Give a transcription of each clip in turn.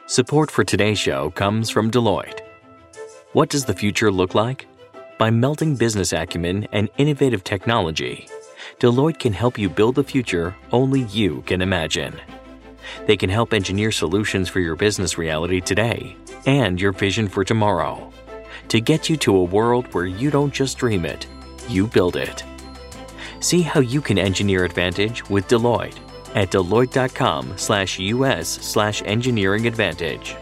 Support for today's show comes from Deloitte. What does the future look like? By melding business acumen and innovative technology, Deloitte can help you build the future only you can imagine. They can help engineer solutions for your business reality today and your vision for tomorrow to get you to a world where you don't just dream it, you build it. See how you can engineer advantage with Deloitte at deloitte.com/US/engineering advantage.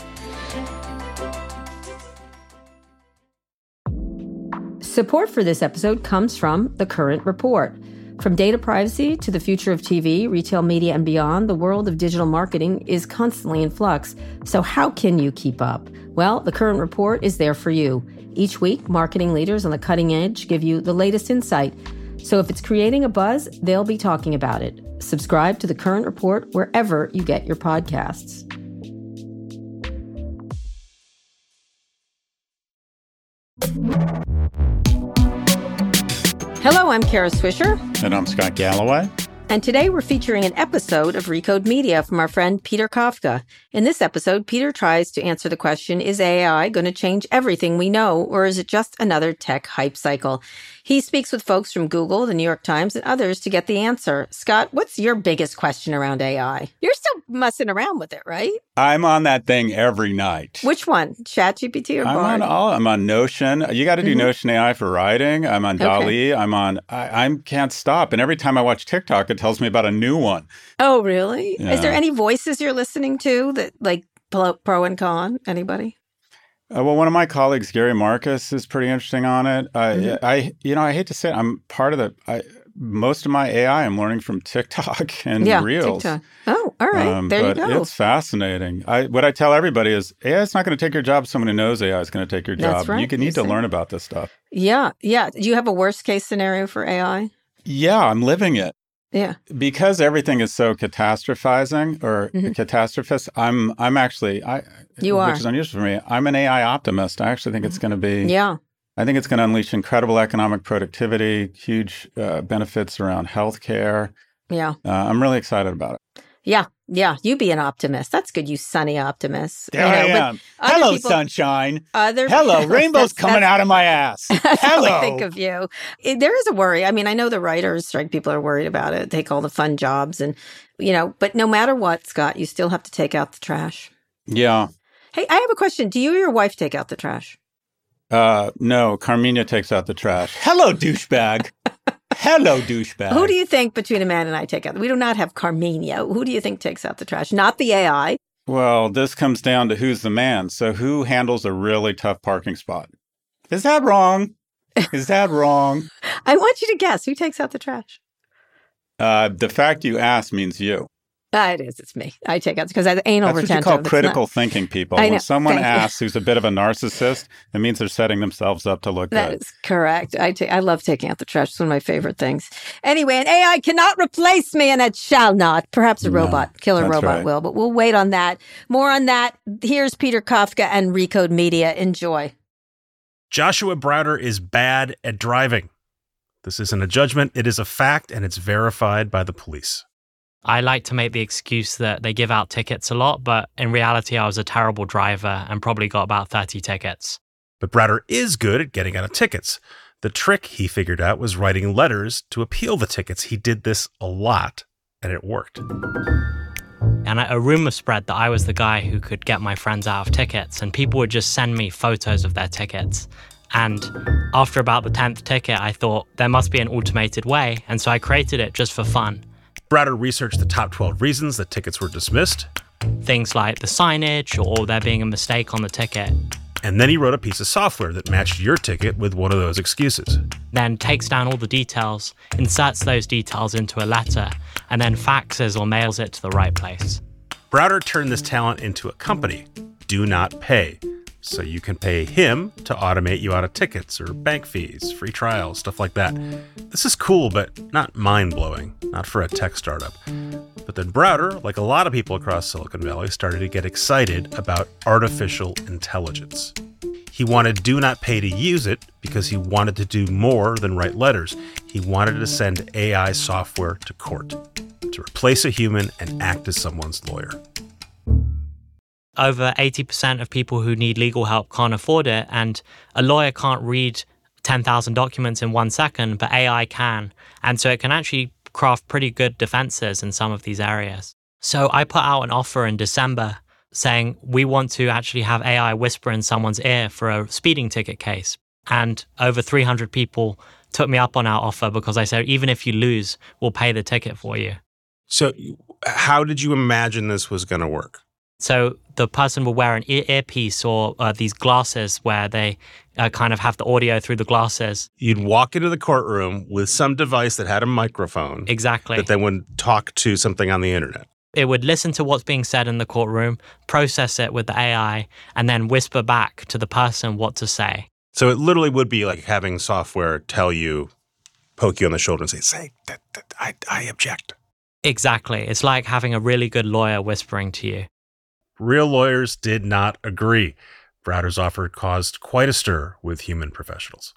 Support for this episode comes from The Current Report. From data privacy to the future of TV, retail media, and beyond, the world of digital marketing is constantly in flux. So how can you keep up? Well, The Current Report is there for you. Each week, marketing leaders on the cutting edge give you the latest insight. So if it's creating a buzz, they'll be talking about it. Subscribe to The Current Report wherever you get your podcasts. Hello, I'm Kara Swisher. And I'm Scott Galloway. And today we're featuring an episode of Recode Media from our friend Peter Kafka. In this episode, Peter tries to answer the question, is AI going to change everything we know, or is it just another tech hype cycle? He speaks with folks from Google, the New York Times, and others to get the answer. Scott, what's your biggest question around AI? You're still messing around with it, right? I'm on that thing every night. Which one? ChatGPT or Bard? I'm on Notion. You got to do Notion AI for writing. I'm on DALL-E. I can't stop. And every time I watch TikTok, it tells me about a new one. Oh, really? Yeah. Is there any voices you're listening to that, like, pro and con? Anybody? Well, one of my colleagues, Gary Marcus, is pretty interesting on it. I hate to say it, I'm part of most of my AI I'm learning from TikTok and Reels. TikTok. Oh, all right. There you go. But it's fascinating. What I tell everybody is AI is not going to take your job. Someone who knows AI is going to take your job. That's right. You need to learn about this stuff. Yeah. Do you have a worst case scenario for AI? Yeah, I'm living it. Yeah. Because everything is so catastrophizing or catastrophist, I'm actually, which is unusual for me, I'm an AI optimist. I actually think it's going to be, I think it's going to unleash incredible economic productivity, huge benefits around healthcare. Yeah. I'm really excited about it. Yeah. You be an optimist. That's good, you sunny optimist. There I am. Hello, sunshine. Hello, rainbows coming out of my ass. Hello. I think of you. There is a worry. I mean, I know the writers' strike people are worried about it. Take all the fun jobs and, but no matter what, Scott, you still have to take out the trash. Yeah. Hey, I have a question. Do you or your wife take out the trash? No, Carmina takes out the trash. Hello, douchebag. Hello, douchebag. Who do you think between a man and I take out? We do not have Carmina. Who do you think takes out the trash? Not the AI. Well, this comes down to who's the man. So who handles a really tough parking spot? Is that wrong? Is that wrong? I want you to guess. Who takes out the trash? The fact you asked means you. It is. It's me. I take out because I anal retentive. That's what you call critical thinking, people. When someone asks who's a bit of a narcissist, it means they're setting themselves up to look good. That is correct. I love taking out the trash. It's one of my favorite things. Anyway, an AI cannot replace me, and it shall not. Perhaps a killer robot will, but we'll wait on that. More on that. Here's Peter Kafka and Recode Media. Enjoy. Joshua Browder is bad at driving. This isn't a judgment. It is a fact, and it's verified by the police. I like to make the excuse that they give out tickets a lot, but in reality, I was a terrible driver and probably got about 30 tickets. But Browder is good at getting out of tickets. The trick he figured out was writing letters to appeal the tickets. He did this a lot, and it worked. And a rumor spread that I was the guy who could get my friends out of tickets, and people would just send me photos of their tickets. And after about the 10th ticket, I thought there must be an automated way, and so I created it just for fun. Browder researched the top 12 reasons that tickets were dismissed. Things like the signage or there being a mistake on the ticket. And then he wrote a piece of software that matched your ticket with one of those excuses. Then takes down all the details, inserts those details into a letter, and then faxes or mails it to the right place. Browder turned this talent into a company, Do Not Pay. So you can pay him to automate you out of tickets or bank fees, free trials, stuff like that. This is cool, but not mind-blowing, not for a tech startup. But then Browder, like a lot of people across Silicon Valley, started to get excited about artificial intelligence. He wanted Do Not Pay to use it because he wanted to do more than write letters. He wanted to send AI software to court, to replace a human and act as someone's lawyer. Over 80% of people who need legal help can't afford it, and a lawyer can't read 10,000 documents in 1 second, but AI can. And so it can actually craft pretty good defenses in some of these areas. So I put out an offer in December saying we want to actually have AI whisper in someone's ear for a speeding ticket case. And over 300 people took me up on our offer because I said, even if you lose, we'll pay the ticket for you. So how did you imagine this was going to work? So the person will wear an earpiece or these glasses where they kind of have the audio through the glasses. You'd walk into the courtroom with some device that had a microphone. Exactly. That then would talk to something on the internet. It would listen to what's being said in the courtroom, process it with the AI, and then whisper back to the person what to say. So it literally would be like having software tell you, poke you on the shoulder and say that I object. Exactly. It's like having a really good lawyer whispering to you. Real lawyers did not agree. Browder's offer caused quite a stir with human professionals.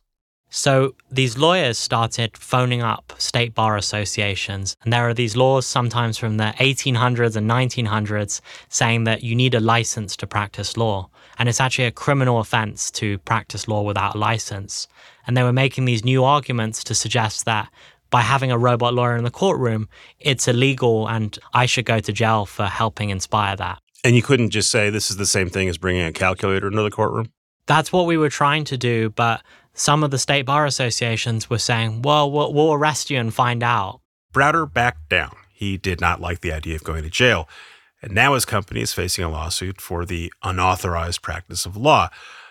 So these lawyers started phoning up state bar associations. And there are these laws sometimes from the 1800s and 1900s saying that you need a license to practice law. And it's actually a criminal offense to practice law without a license. And they were making these new arguments to suggest that by having a robot lawyer in the courtroom, it's illegal and I should go to jail for helping inspire that. And you couldn't just say this is the same thing as bringing a calculator into the courtroom? That's what we were trying to do, but some of the state bar associations were saying, well, we'll arrest you and find out. Browder backed down. He did not like the idea of going to jail. And now his company is facing a lawsuit for the unauthorized practice of law.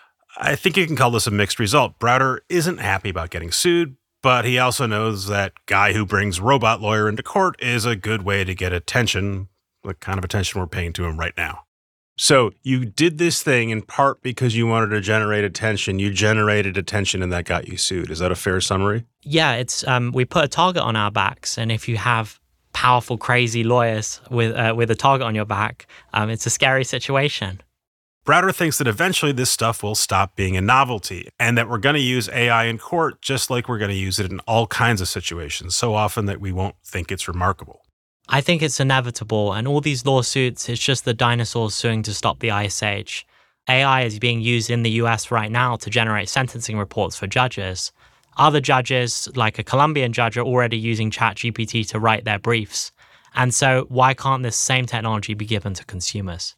I think you can call this a mixed result. Browder isn't happy about getting sued, but he also knows that guy who brings robot lawyer into court is a good way to get attention, the kind of attention we're paying to him right now. So you did this thing in part because you wanted to generate attention. You generated attention and that got you sued. Is that a fair summary? Yeah, it's we put a target on our backs. And if you have powerful, crazy lawyers with a target on your back, it's a scary situation. Browder thinks that eventually this stuff will stop being a novelty and that we're going to use AI in court just like we're going to use it in all kinds of situations, so often that we won't think it's remarkable. I think it's inevitable, and all these lawsuits, it's just the dinosaurs suing to stop the Ice Age. AI is being used in the US right now to generate sentencing reports for judges. Other judges, like a Colombian judge, are already using ChatGPT to write their briefs. And so why can't this same technology be given to consumers?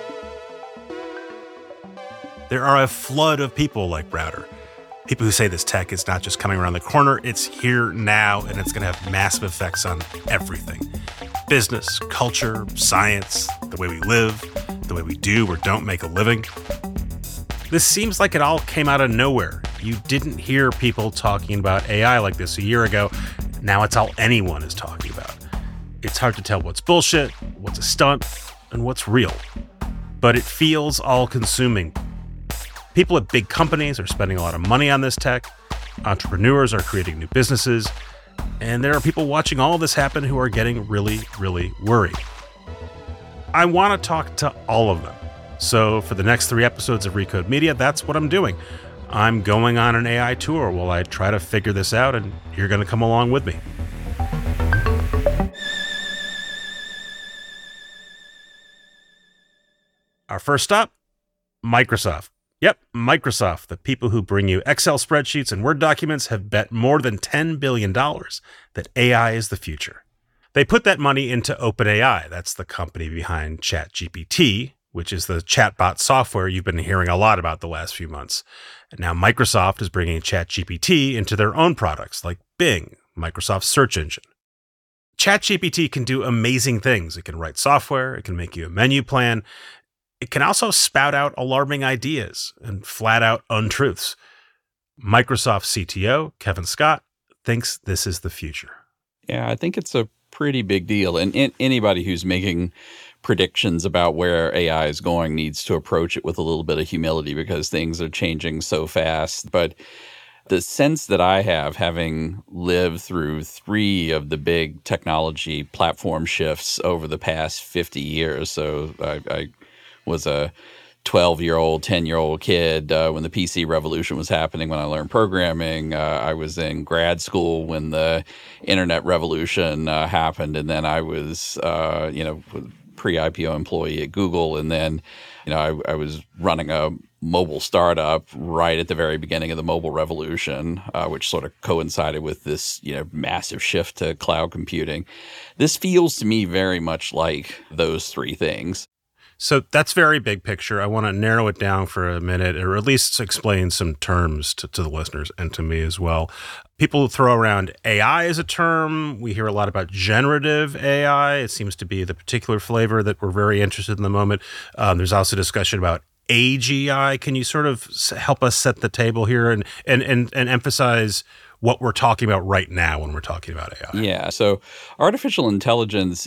There are a flood of people like Browder. People who say this tech is not just coming around the corner, it's here now, and it's going to have massive effects on everything. Business, culture, science, the way we live, the way we do or don't make a living. This seems like it all came out of nowhere. You didn't hear people talking about AI like this a year ago. Now it's all anyone is talking about. It's hard to tell what's bullshit, what's a stunt, and what's real. But it feels all-consuming. People at big companies are spending a lot of money on this tech. Entrepreneurs are creating new businesses. And there are people watching all of this happen who are getting really, really worried. I want to talk to all of them. So for the next 3 episodes of Recode Media, that's what I'm doing. I'm going on an AI tour while I try to figure this out, and you're going to come along with me. Our first stop, Microsoft. Yep, Microsoft, the people who bring you Excel spreadsheets and Word documents, have bet more than $10 billion that AI is the future. They put that money into OpenAI. That's the company behind ChatGPT, which is the chatbot software you've been hearing a lot about the last few months. And now Microsoft is bringing ChatGPT into their own products like Bing, Microsoft's search engine. ChatGPT can do amazing things. It can write software. It can make you a menu plan. It can also spout out alarming ideas and flat out untruths. Microsoft CTO, Kevin Scott, thinks this is the future. Yeah, I think it's a pretty big deal. And anybody who's making predictions about where AI is going needs to approach it with a little bit of humility because things are changing so fast. But the sense that I have, having lived through 3 of the big technology platform shifts over the past 50 years, so I was a 12-year-old, 10-year-old kid when the PC revolution was happening, when I learned programming. I was in grad school when the internet revolution happened. And then I was, pre-IPO employee at Google. And then, I was running a mobile startup right at the very beginning of the mobile revolution, which sort of coincided with this, massive shift to cloud computing. This feels to me very much like those three things. So that's very big picture. I want to narrow it down for a minute, or at least explain some terms to the listeners and to me as well. People throw around AI as a term. We hear a lot about generative AI. It seems to be the particular flavor that we're very interested in the moment. There's also discussion about AGI. Can you sort of help us set the table here and emphasize what we're talking about right now when we're talking about AI? Yeah. So artificial intelligence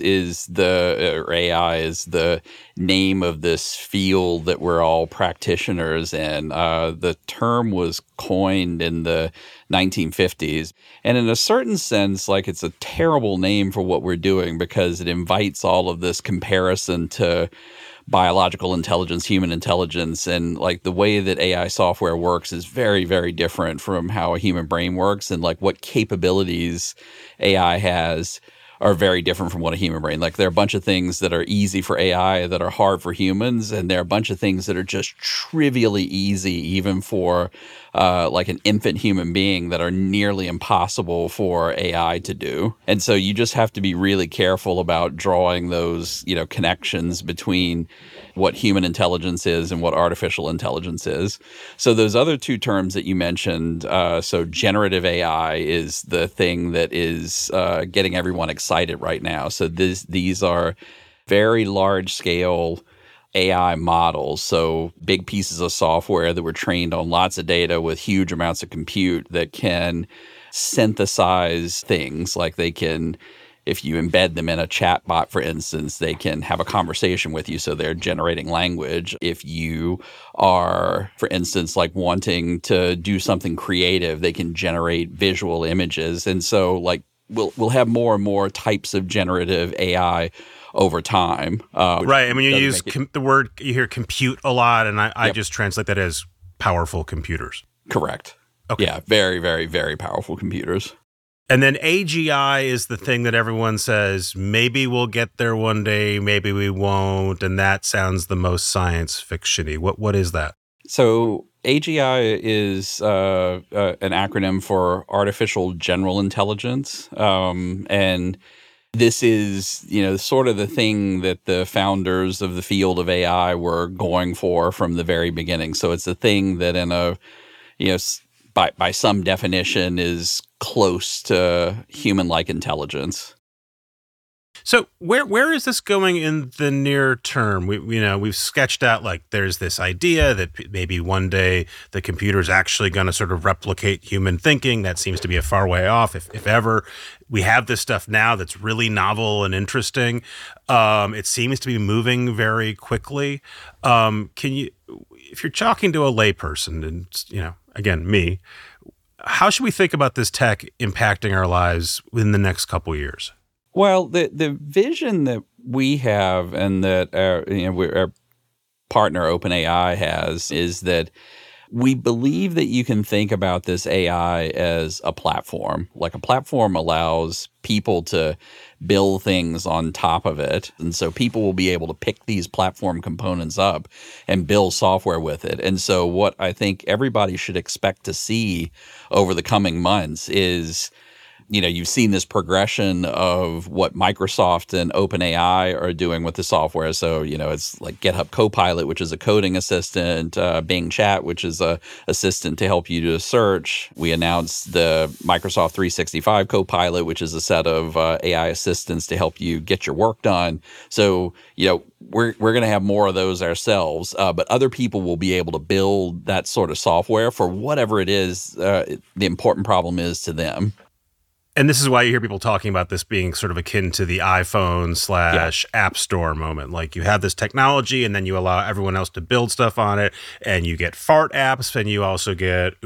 or AI is the name of this field that we're all practitioners in. The term was coined in the 1950s. And in a certain sense, it's a terrible name for what we're doing because it invites all of this comparison to biological intelligence, human intelligence, and the way that AI software works is very, very different from how a human brain works, and what capabilities AI has are very different from what a human brain. There are a bunch of things that are easy for AI that are hard for humans, and there are a bunch of things that are just trivially easy even for an infant human being that are nearly impossible for AI to do. And so you just have to be really careful about drawing those, connections between what human intelligence is and what artificial intelligence is. So those other two terms that you mentioned, so generative AI is the thing that is getting everyone excited right now. So these are very large scale AI models, so big pieces of software that were trained on lots of data with huge amounts of compute that can synthesize things. They can, if you embed them in a chat bot, for instance, they can have a conversation with you, so they're generating language. If you are, for instance, wanting to do something creative, they can generate visual images. And so we'll have more and more types of generative AI over time. Right. I mean, you use the word, you hear compute a lot, and I just translate that as powerful computers. Correct. Okay. Yeah, very, very, very powerful computers. And then AGI is the thing that everyone says, maybe we'll get there one day, maybe we won't, and that sounds the most science fiction-y. What is that? So AGI is an acronym for Artificial General Intelligence, and this is, sort of the thing that the founders of the field of AI were going for from the very beginning. So it's a thing that by some definition is close to human-like intelligence. So where is this going in the near term? We've sketched out there's this idea that maybe one day the computer is actually going to sort of replicate human thinking. That seems to be a far way off, if ever. We have this stuff now that's really novel and interesting. It seems to be moving very quickly. If you're talking to a layperson, and again, me, how should we think about this tech impacting our lives within the next couple of years? Well, the vision that we have and that our partner OpenAI has is that we believe that you can think about this AI as a platform. A platform allows people to build things on top of it. And so people will be able to pick these platform components up and build software with it. And so what I think everybody should expect to see over the coming months is you've seen this progression of what Microsoft and OpenAI are doing with the software. So, it's GitHub Copilot, which is a coding assistant, Bing Chat, which is a assistant to help you do search. We announced the Microsoft 365 Copilot, which is a set of AI assistants to help you get your work done. So, we're going to have more of those ourselves, but other people will be able to build that sort of software for whatever it is the important problem is to them. And this is why you hear people talking about this being sort of akin to the iPhone / App Store moment. You have this technology and then you allow everyone else to build stuff on it, and you get fart apps and you also get Uber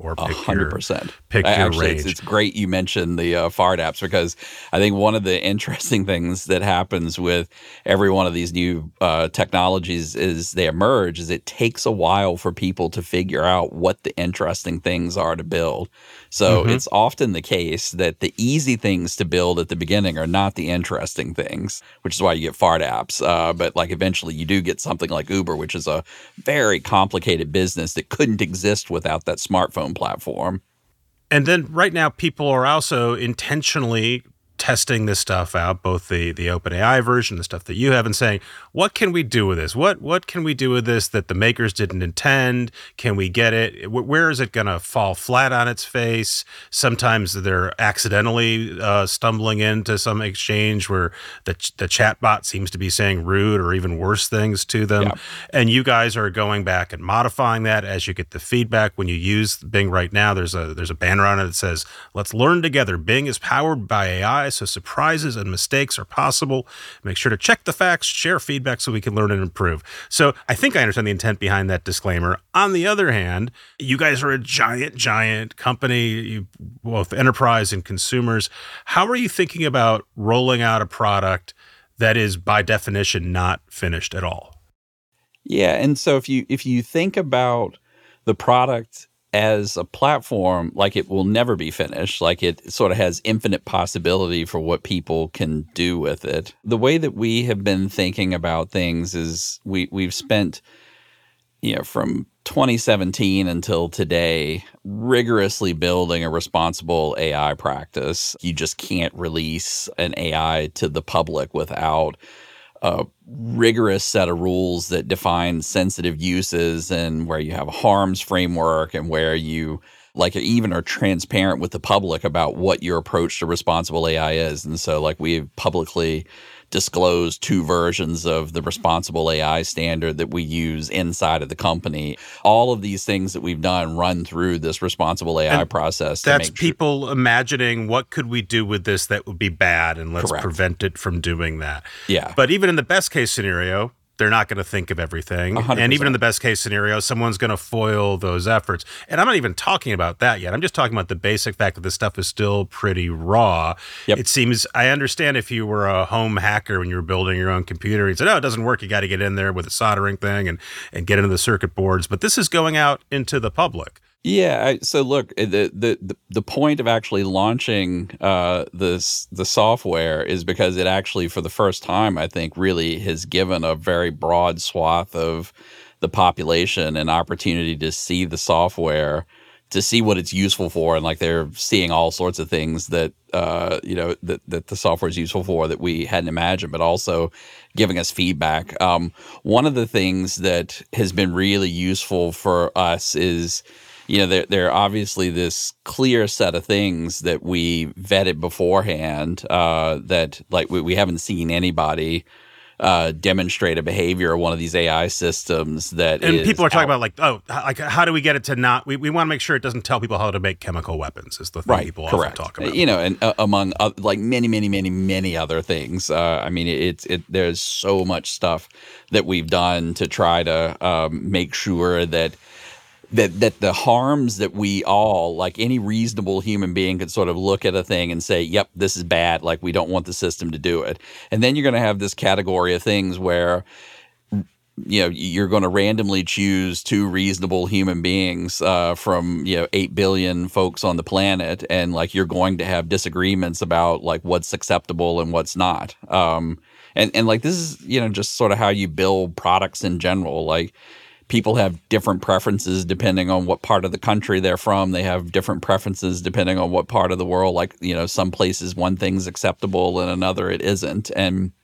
or pick 100%. Pick your range. It's great you mentioned the fart apps, because I think one of the interesting things that happens with every one of these new technologies as they emerge is it takes a while for people to figure out what the interesting things are to build. So it's often the case that the easy things to build at the beginning are not the interesting things, which is why you get fart apps. But like eventually you do get something like Uber, which is a very complicated business that couldn't exist without that smartphone platform. And then right now, people are also intentionally testing this stuff out, both the OpenAI version, the stuff that you have, and saying, what can we do with this? What can we do with this that the makers didn't intend? Can we get it? Where is it going to fall flat on its face? Sometimes they're accidentally stumbling into some exchange where the chatbot seems to be saying rude or even worse things to them. Yeah. And you guys are going back and modifying that as you get the feedback. When you use Bing right now, there's a banner on it that says, let's learn together. Bing is powered by AI, so surprises and mistakes are possible. Make sure to check the facts, share feedback so we can learn and improve. So I think I understand the intent behind that disclaimer. On the other hand, you guys are a giant company, both enterprise and consumers. How are you thinking about rolling out a product that is by definition not finished at all? Yeah, and so if you think about the product as a platform, like it will never be finished, like it sort of has infinite possibility for what people can do with it. The way that we have been thinking about things is we've spent, from 2017 until today, rigorously building a responsible AI practice. You just can't release an AI to the public without a rigorous set of rules that define sensitive uses, and where you have a harms framework, and where you even are transparent with the public about what your approach to responsible AI is. And so we've publicly disclosed 2 versions of the responsible AI standard that we use inside of the company. All of these things that we've done run through this responsible AI process. That's people imagining, what could we do with this that would be bad, and let's prevent it from doing that. Yeah. But even in the best case scenario, they're not going to think of everything. 100%. And even in the best case scenario, someone's going to foil those efforts. And I'm not even talking about that yet. I'm just talking about the basic fact that this stuff is still pretty raw. Yep. It seems, I understand if you were a home hacker when you were building your own computer, you said, oh, it doesn't work. You got to get in there with a soldering thing and get into the circuit boards. But this is going out into the public. Yeah. So look, the point of actually launching the software is because it actually, for the first time, I think, really has given a very broad swath of the population an opportunity to see the software, to see what it's useful for, and they're seeing all sorts of things that that the software is useful for that we hadn't imagined, but also giving us feedback. One of the things that has been really useful for us is, there are obviously this clear set of things that we vetted beforehand that we haven't seen anybody demonstrate a behavior of one of these AI systems that and people are talking about how do we get it to not, we want to make sure it doesn't tell people how to make chemical weapons is the thing people often talk about. And among many other things. There's so much stuff that we've done to try to make sure that the harms that we all, any reasonable human being, could sort of look at a thing and say, yep, this is bad, we don't want the system to do it. And then you're going to have this category of things where you're going to randomly choose 2 reasonable human beings from 8 billion folks on the planet, and you're going to have disagreements about what's acceptable and what's not. And this is just sort of how you build products in general. People have different preferences depending on what part of the country they're from. They have different preferences depending on what part of the world. Some places one thing's acceptable and another it isn't. And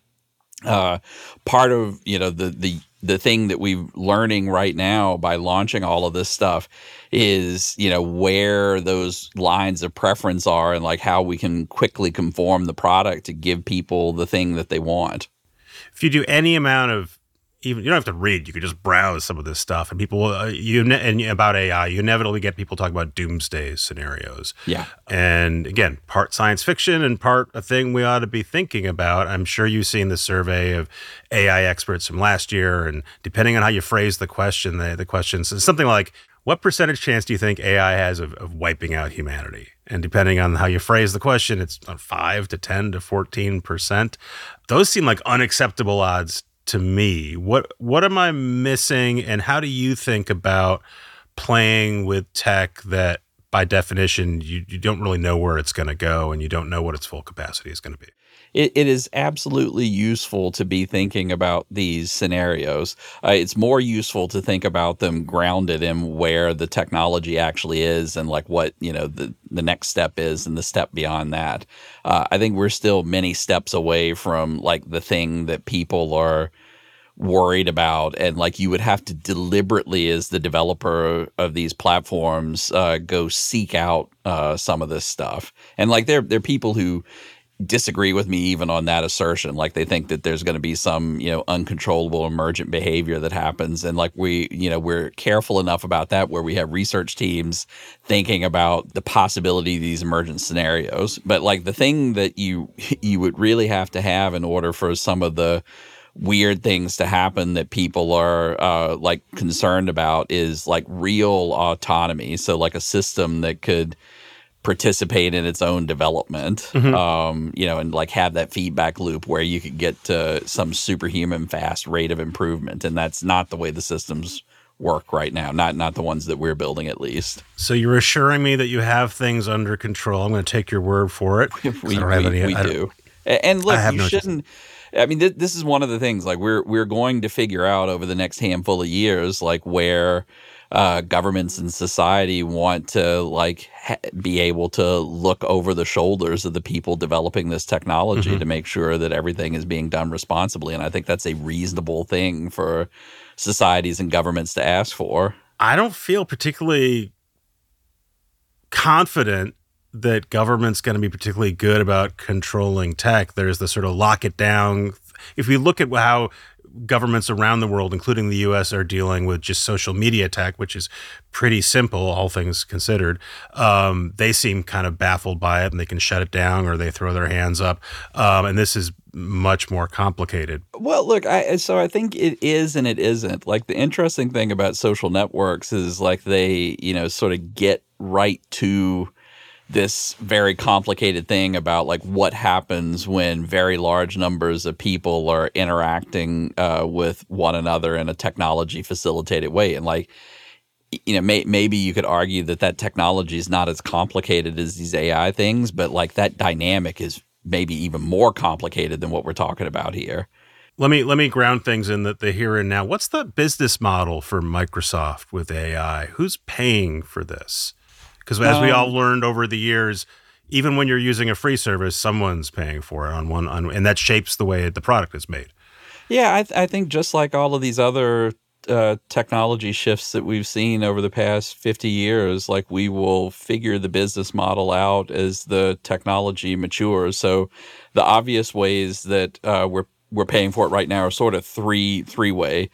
part of the thing that we're learning right now by launching all of this stuff is where those lines of preference are, and how we can quickly conform the product to give people the thing that they want. If you do any amount of, even you don't have to read, you could just browse some of this stuff, and people and about AI, you inevitably get people talking about doomsday scenarios. Yeah. And again, part science fiction and part a thing we ought to be thinking about. I'm sure you've seen the survey of AI experts from last year, and depending on how you phrase the question, the questions is something like, What percentage chance do you think AI has of wiping out humanity? And depending on how you phrase the question, it's 5 to 10 to 14%. Those seem like unacceptable odds to me. What am I missing? And how do you think about playing with tech that, by definition, you don't really know where it's going to go and you don't know what its full capacity is going to be? It is absolutely useful to be thinking about these scenarios. It's more useful to think about them grounded in where the technology actually is and like what, the next step is and the step beyond that. I think we're still many steps away from like the thing that people are worried about, and like you would have to deliberately, as the developer of these platforms, go seek out some of this stuff. And like there are people who disagree with me even on that assertion. Like they think that there's going to be some, uncontrollable emergent behavior that happens. And like we're careful enough about that where we have research teams thinking about the possibility of these emergent scenarios. But like the thing that you would really have to have in order for some of the weird things to happen that people are like concerned about is like real autonomy. So like a system that could participate in its own development, and like have that feedback loop where you could get to some superhuman fast rate of improvement. And that's not the way the systems work right now, not the ones that we're building at least. So you're assuring me that you have things under control. I'm going to take your word for it. we do. And look, you shouldn't. I mean, this is one of the things, like we're going to figure out over the next handful of years, like where governments and society want to like be able to look over the shoulders of the people developing this technology to make sure that everything is being done responsibly. And I think that's a reasonable thing for societies and governments to ask for. I don't feel particularly confident that government's going to be particularly good about controlling tech. There's the sort of lock it down. If we look at how governments around the world, including the U.S., are dealing with just social media tech, which is pretty simple, all things considered, they seem kind of baffled by it and they can shut it down or they throw their hands up. And this is much more complicated. Well, look, I think it is and it isn't. Like the interesting thing about social networks is like they, sort of get right to this very complicated thing about like what happens when very large numbers of people are interacting with one another in a technology facilitated way. And like, maybe you could argue that technology is not as complicated as these AI things, but like that dynamic is maybe even more complicated than what we're talking about here. Let me ground things in the here and now. What's the business model for Microsoft with AI? Who's paying for this? Because as we all learned over the years, even when you're using a free service, someone's paying for it and that shapes the way the product is made. Yeah, I think just like all of these other technology shifts that we've seen over the past 50 years, like we will figure the business model out as the technology matures. So the obvious ways that we're paying for it right now are sort of three-way.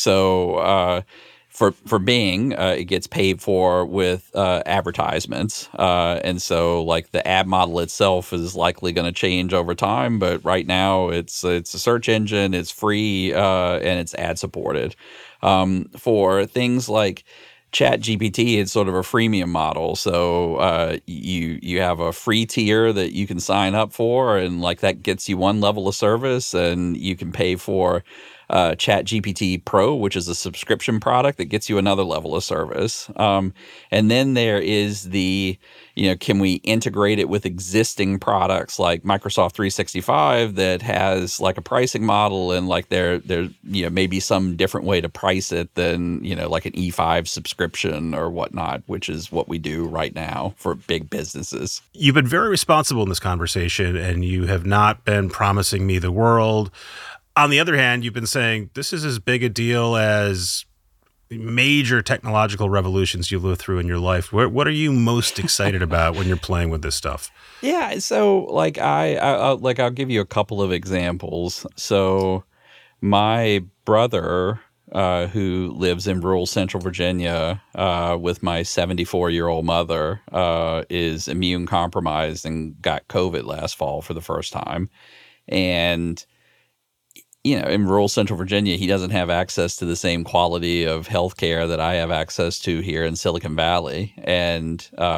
So For Bing, it gets paid for with advertisements. And so like the ad model itself is likely going to change over time. But right now it's a search engine, it's free, and it's ad supported. For things like ChatGPT, it's sort of a freemium model. So you have a free tier that you can sign up for, and like that gets you one level of service, and you can pay for ChatGPT Pro, which is a subscription product that gets you another level of service. And then there is the, can we integrate it with existing products like Microsoft 365 that has like a pricing model and like there maybe some different way to price it than, like an E5 subscription or whatnot, which is what we do right now for big businesses. You've been very responsible in this conversation and you have not been promising me the world. On the other hand, you've been saying this is as big a deal as major technological revolutions you lived through in your life. What are you most excited about when you're playing with this stuff? Yeah, so like I'll give you a couple of examples. So my brother, who lives in rural Central Virginia with my 74-year-old mother, is immune compromised and got COVID last fall for the first time, and in rural Central Virginia, he doesn't have access to the same quality of healthcare that I have access to here in Silicon Valley. And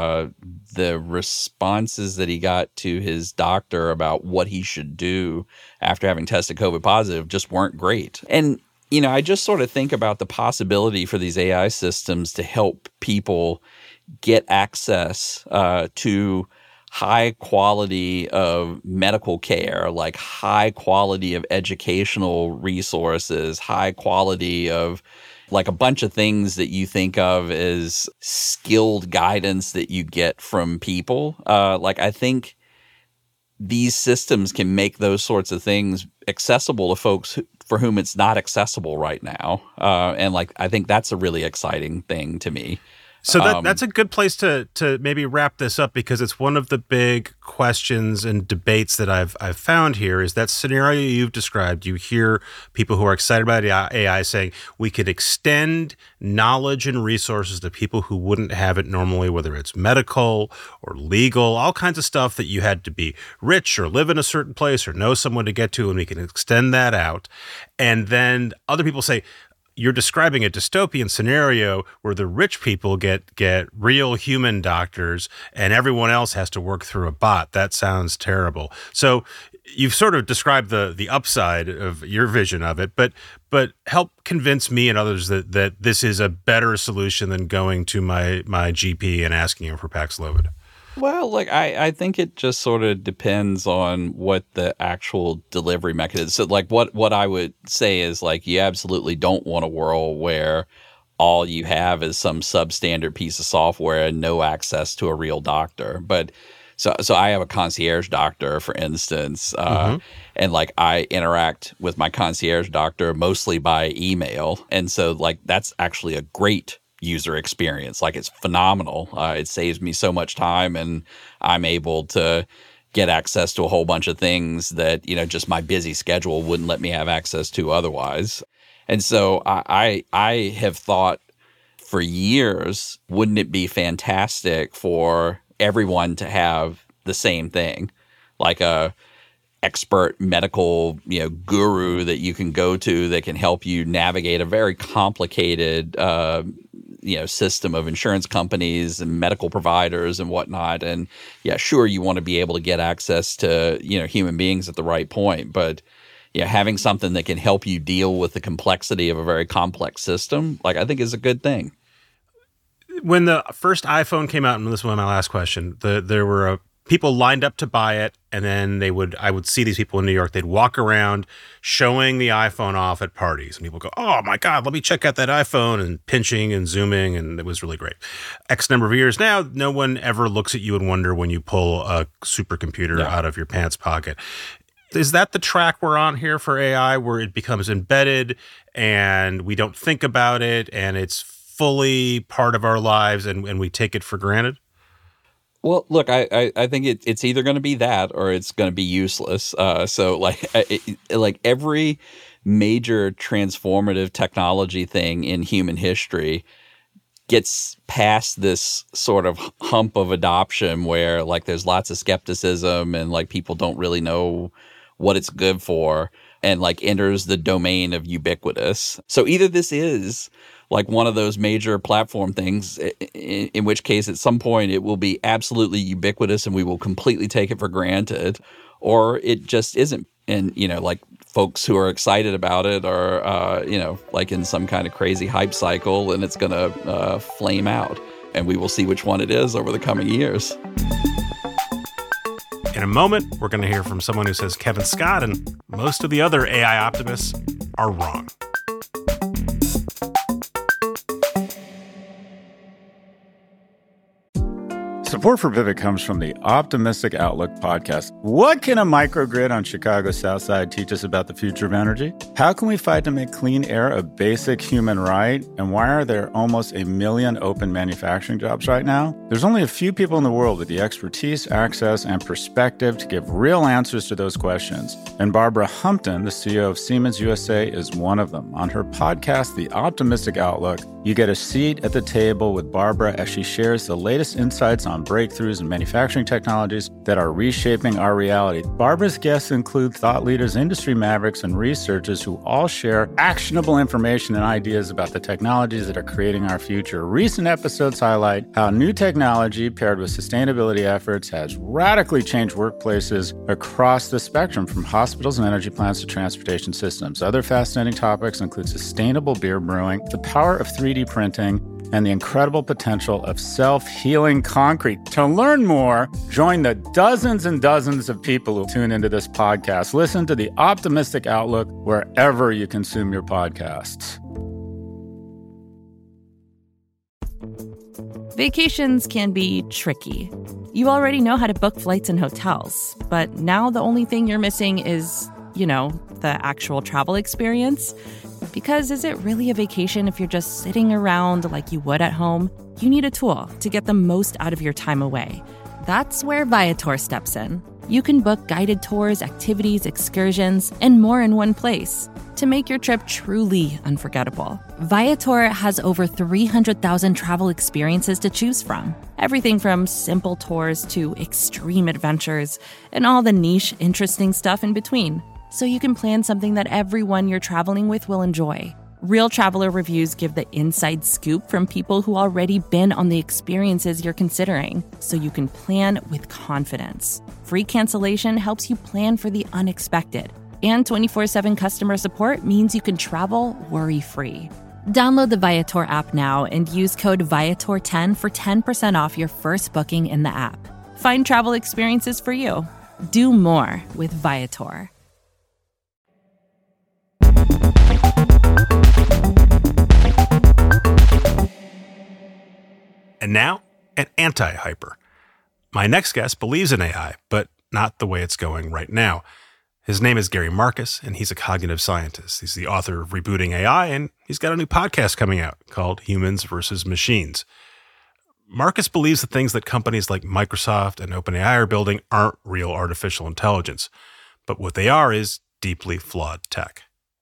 the responses that he got to his doctor about what he should do after having tested COVID positive just weren't great. And, I just sort of think about the possibility for these AI systems to help people get access to high quality of medical care, like high quality of educational resources, high quality of like a bunch of things that you think of as skilled guidance that you get from people. I think these systems can make those sorts of things accessible to folks for whom it's not accessible right now. And I think that's a really exciting thing to me. So that's a good place to maybe wrap this up, because it's one of the big questions and debates that I've found here is that scenario you've described. You hear people who are excited about AI saying we could extend knowledge and resources to people who wouldn't have it normally, whether it's medical or legal, all kinds of stuff that you had to be rich or live in a certain place or know someone to get to, and we can extend that out. And then other people say, you're describing a dystopian scenario where the rich people get real human doctors and everyone else has to work through a bot. That sounds terrible. So you've sort of described the upside of your vision of it, but help convince me and others that this is a better solution than going to my GP and asking him for Paxlovid. Well, I think it just sort of depends on what the actual delivery mechanism. So, what I would say is, you absolutely don't want a world where all you have is some substandard piece of software and no access to a real doctor. But so I have a concierge doctor, for instance, and I interact with my concierge doctor mostly by email, and so that's actually a great user experience. It's phenomenal. It saves me so much time, and I'm able to get access to a whole bunch of things that, just my busy schedule wouldn't let me have access to otherwise. And so I have thought for years, wouldn't it be fantastic for everyone to have the same thing, like a expert medical, guru that you can go to that can help you navigate a very complicated system of insurance companies and medical providers and whatnot. And yeah, sure, you want to be able to get access to, human beings at the right point. But having something that can help you deal with the complexity of a very complex system, I think is a good thing. When the first iPhone came out, and this was my last question, there were people lined up to buy it, and then I would see these people in New York. They'd walk around showing the iPhone off at parties, and people go, "Oh my God, let me check out that iPhone," and pinching and zooming, and it was really great. X number of years now, no one ever looks at you and wonder when you pull a supercomputer out of your pants pocket. Is that the track we're on here for AI, where it becomes embedded and we don't think about it and it's fully part of our lives and we take it for granted? Well, look, I think it's either going to be that or it's going to be useless. So every major transformative technology thing in human history gets past this sort of hump of adoption where there's lots of skepticism and people don't really know what it's good for, and enters the domain of ubiquitous. So either this is one of those major platform things, in which case at some point it will be absolutely ubiquitous and we will completely take it for granted, or it just isn't. And, folks who are excited about it are, in some kind of crazy hype cycle, and it's going to flame out. And we will see which one it is over the coming years. In a moment, we're going to hear from someone who says Kevin Scott and most of the other AI optimists are wrong. Support for Pivot comes from the Optimistic Outlook podcast. What can a microgrid on Chicago's South Side teach us about the future of energy? How can we fight to make clean air a basic human right? And why are there almost 1 million open manufacturing jobs right now? There's only a few people in the world with the expertise, access, and perspective to give real answers to those questions. And Barbara Humpton, the CEO of Siemens USA, is one of them. On her podcast, The Optimistic Outlook, you get a seat at the table with Barbara as she shares the latest insights on breakthroughs in manufacturing technologies that are reshaping our reality. Barbara's guests include thought leaders, industry mavericks, and researchers who all share actionable information and ideas about the technologies that are creating our future. Recent episodes highlight how new technology paired with sustainability efforts has radically changed workplaces across the spectrum, from hospitals and energy plants to transportation systems. Other fascinating topics include sustainable beer brewing, the power of 3D printing, and the incredible potential of self-healing concrete. To learn more, join the dozens and dozens of people who tune into this podcast. Listen to The Optimistic Outlook wherever you consume your podcasts. Vacations can be tricky. You already know how to book flights and hotels, but now the only thing you're missing is, the actual travel experience. Because is it really a vacation if you're just sitting around like you would at home? You need a tool to get the most out of your time away. That's where Viator steps in. You can book guided tours, activities, excursions, and more in one place to make your trip truly unforgettable. Viator has over 300,000 travel experiences to choose from. Everything from simple tours to extreme adventures and all the niche, interesting stuff in between. So you can plan something that everyone you're traveling with will enjoy. Real traveler reviews give the inside scoop from people who already been on the experiences you're considering, so you can plan with confidence. Free cancellation helps you plan for the unexpected. And 24/7 customer support means you can travel worry-free. Download the Viator app now and use code Viator10 for 10% off your first booking in the app. Find travel experiences for you. Do more with Viator. And now, an anti-hyper. My next guest believes in AI, but not the way it's going right now. His name is Gary Marcus, and he's a cognitive scientist. He's the author of Rebooting AI, and he's got a new podcast coming out called Humans versus Machines. Marcus believes the things that companies like Microsoft and OpenAI are building aren't real artificial intelligence, but what they are is deeply flawed tech.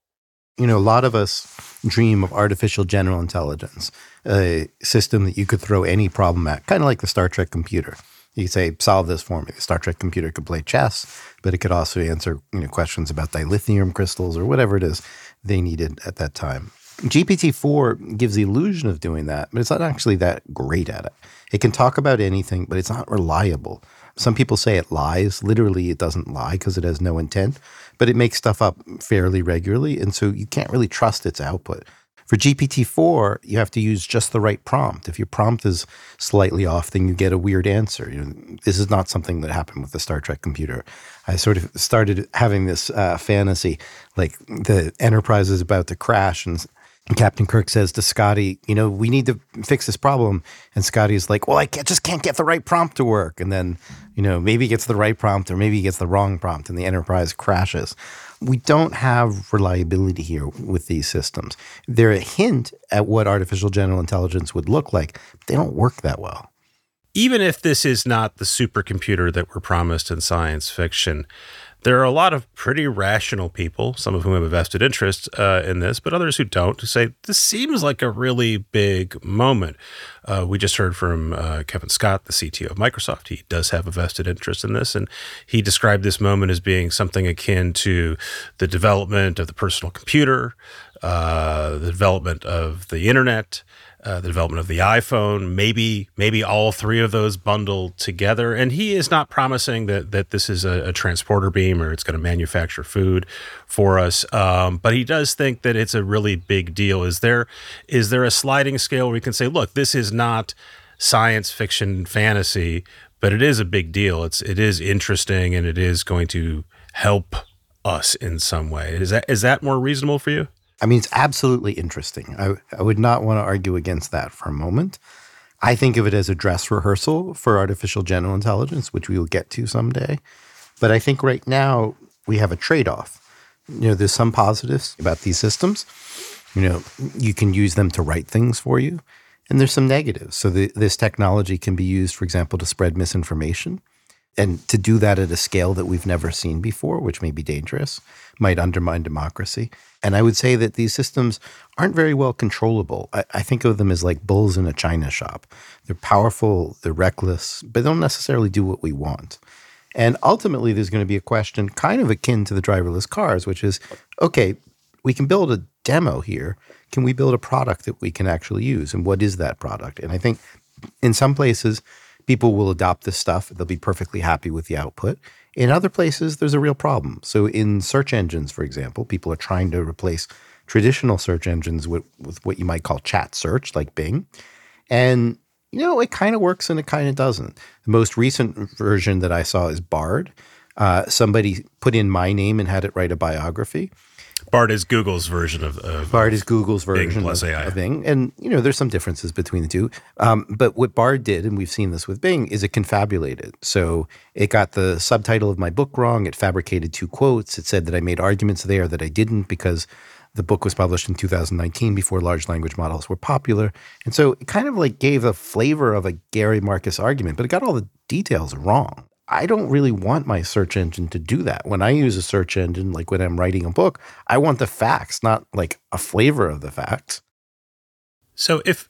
A lot of us dream of artificial general intelligence, a system that you could throw any problem at, kind of like the Star Trek computer. You could say, solve this for me. The Star Trek computer could play chess, but it could also answer questions about dilithium crystals or whatever it is they needed at that time. GPT-4 gives the illusion of doing that, but it's not actually that great at it. It can talk about anything, but it's not reliable. Some people say it lies. Literally, it doesn't lie because it has no intent, but it makes stuff up fairly regularly, and so you can't really trust its output. For GPT-4, you have to use just the right prompt. If your prompt is slightly off, then you get a weird answer. This is not something that happened with the Star Trek computer. I sort of started having this fantasy, like the Enterprise is about to crash, and Captain Kirk says to Scotty, we need to fix this problem. And Scotty's like, well, I just can't get the right prompt to work. And then, maybe he gets the right prompt or maybe he gets the wrong prompt and the Enterprise crashes. We don't have reliability here with these systems. They're a hint at what artificial general intelligence would look like, but they don't work that well. Even if this is not the supercomputer that we're promised in science fiction, there are a lot of pretty rational people, some of whom have a vested interest in this, but others who don't, who say this seems like a really big moment. We just heard from Kevin Scott, the CTO of Microsoft. He does have a vested interest in this, and he described this moment as being something akin to the development of the personal computer, the development of the internet, the development of the iPhone, maybe all three of those bundled together. And he is not promising that this is a transporter beam or it's going to manufacture food for us. But he does think that it's a really big deal. Is there a sliding scale where we can say, look, this is not science fiction fantasy, but it is a big deal. It is interesting, and it is going to help us in some way. Is that more reasonable for you? I mean, it's absolutely interesting. I would not want to argue against that for a moment. I think of it as a dress rehearsal for artificial general intelligence, which we will get to someday. But I think right now we have a trade-off. There's some positives about these systems. You can use them to write things for you. And there's some negatives. So this technology can be used, for example, to spread misinformation. And to do that at a scale that we've never seen before, which may be dangerous, might undermine democracy. And I would say that these systems aren't very well controllable. I think of them as like bulls in a china shop. They're powerful, they're reckless, but they don't necessarily do what we want. And ultimately, there's going to be a question kind of akin to the driverless cars, which is, okay, we can build a demo here. Can we build a product that we can actually use? And what is that product? And I think in some places, people will adopt this stuff. They'll be perfectly happy with the output. In other places, there's a real problem. So in search engines, for example, people are trying to replace traditional search engines with what you might call chat search, like Bing. And it kind of works and it kind of doesn't. The most recent version that I saw is Bard. Somebody put in my name and had it write a biography. Bard is Google's version of Bard is Google's version Bing of Bing. And, there's some differences between the two. But what Bard did, and we've seen this with Bing, is it confabulated. So it got the subtitle of my book wrong. It fabricated 2 quotes. It said that I made arguments there that I didn't because the book was published in 2019 before large language models were popular. And so it kind of like gave a flavor of a Gary Marcus argument, but it got all the details wrong. I don't really want my search engine to do that. When I use a search engine, like when I'm writing a book, I want the facts, not like a flavor of the facts. So if,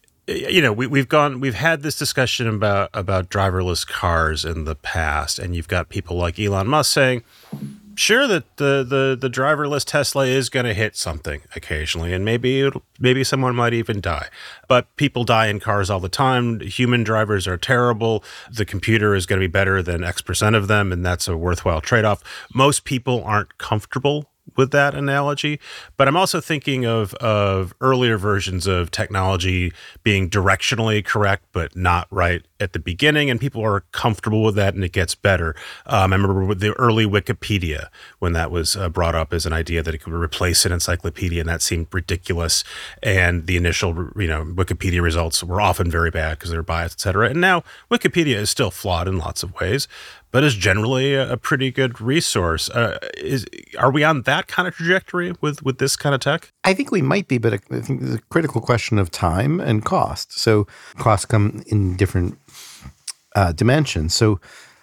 we've had this discussion about driverless cars in the past, and you've got people like Elon Musk saying, sure, that the driverless Tesla is going to hit something occasionally, and maybe someone might even die. But people die in cars all the time. Human drivers are terrible. The computer is going to be better than X% of them, and that's a worthwhile trade-off. Most people aren't comfortable with that analogy, but I'm also thinking of earlier versions of technology being directionally correct but not right at the beginning, and people are comfortable with that, and it gets better. I remember with the early Wikipedia, when that was brought up as an idea that it could replace an encyclopedia, and that seemed ridiculous. And the initial, Wikipedia results were often very bad because they were biased, et cetera. And now Wikipedia is still flawed in lots of ways, but is generally a pretty good resource. Are we on that kind of trajectory with this kind of tech? I think we might be, but I think there's a critical question of time and cost. So costs come in different dimensions. So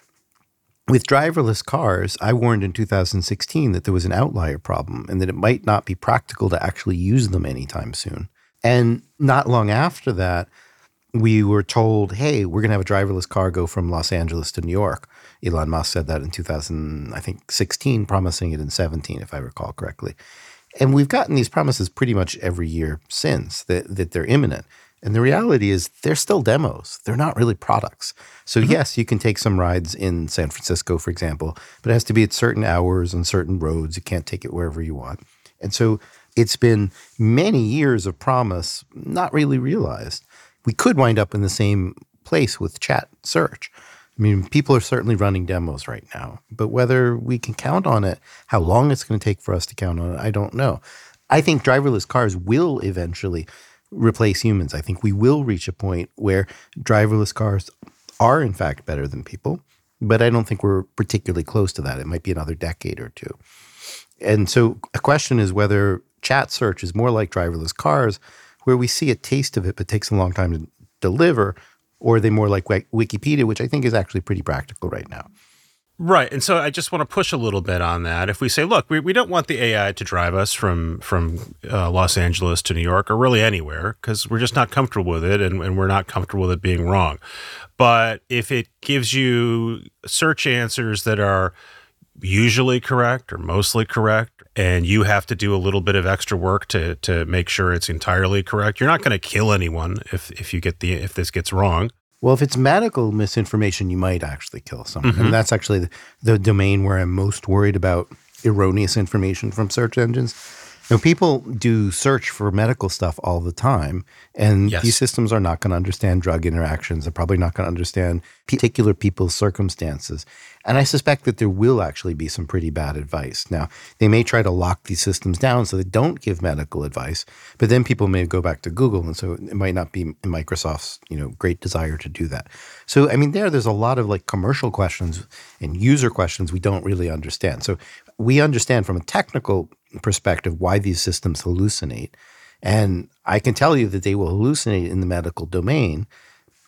with driverless cars, I warned in 2016 that there was an outlier problem and that it might not be practical to actually use them anytime soon. And not long after that, we were told, hey, we're going to have a driverless car go from Los Angeles to New York. Elon Musk said that in 2016, promising it in 17, if I recall correctly. And we've gotten these promises pretty much every year since that they're imminent. And the reality is they're still demos. They're not really products. So yes, you can take some rides in San Francisco, for example, but it has to be at certain hours on certain roads. You can't take it wherever you want. And so it's been many years of promise not really realized. We could wind up in the same place with chat search. I mean, people are certainly running demos right now, but whether we can count on it, how long it's going to take for us to count on it, I don't know. I think driverless cars will eventually replace humans. I think we will reach a point where driverless cars are in fact better than people, but I don't think we're particularly close to that. It might be another decade or two. And so a question is whether chat search is more like driverless cars, where we see a taste of it but takes a long time to deliver, or are they more like Wikipedia, which I think is actually pretty practical right now. Right. And so I just want to push a little bit on that. If we say, look, we don't want the AI to drive us from Los Angeles to New York or really anywhere because we're just not comfortable with it and we're not comfortable with it being wrong. But if it gives you search answers that are usually correct or mostly correct, and you have to do a little bit of extra work to make sure it's entirely correct, you're not going to kill anyone if this gets wrong. Well, if it's medical misinformation, you might actually kill someone. And that's actually the domain where I'm most worried about erroneous information from search engines. People do search for medical stuff all the time, and these systems are not going to understand drug interactions. They're probably not going to understand particular people's circumstances. And I suspect that there will actually be some pretty bad advice. Now, they may try to lock these systems down so they don't give medical advice, but then people may go back to Google, and so it might not be Microsoft's great desire to do that. So, I mean, there's a lot of like commercial questions and user questions we don't really understand. So we understand from a technical perspective why these systems hallucinate. And I can tell you that they will hallucinate in the medical domain.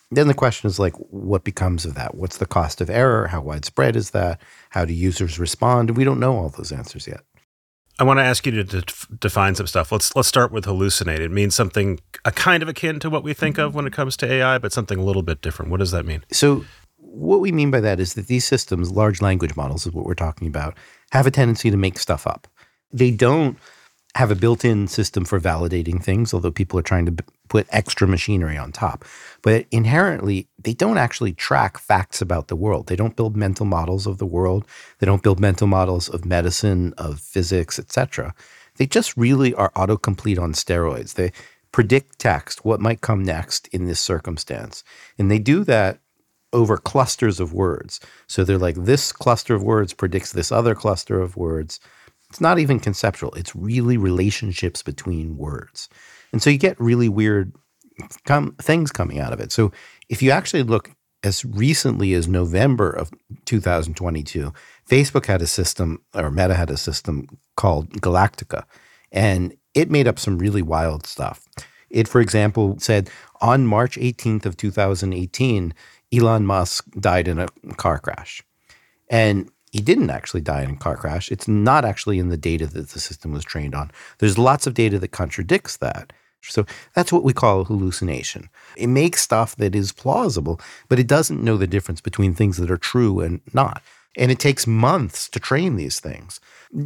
then the question is like, what becomes of that? What's the cost of error? How widespread is that? How do users respond? And we don't know all those answers yet. I want to ask you to define some stuff. Let's start with hallucinate. It means something kind of akin to what we think of when it comes to AI, but something a little bit different. What does that mean? So what we mean by that is that these systems, large language models is what we're talking about, have a tendency to make stuff up. They don't have a built-in system for validating things, although people are trying to put extra machinery on top. But inherently, they don't actually track facts about the world. They don't build mental models of the world. They don't build mental models of medicine, of physics, etc. They just really are autocomplete on steroids. They predict text, what might come next in this circumstance. And they do that over clusters of words. So they're like, this cluster of words predicts this other cluster of words. It's not even conceptual. It's really relationships between words. And so you get really weird things coming out of it. So if you actually look as recently as November of 2022, Facebook had a system, or Meta had a system called Galactica, and it made up some really wild stuff. It, for example, said on March 18th of 2018, Elon Musk died in a car crash. And he didn't actually die in a car crash. It's not actually in the data that the system was trained on. There's lots of data that contradicts that. So that's what we call a hallucination. It makes stuff that is plausible, but it doesn't know the difference between things that are true and not. And it takes months to train these things.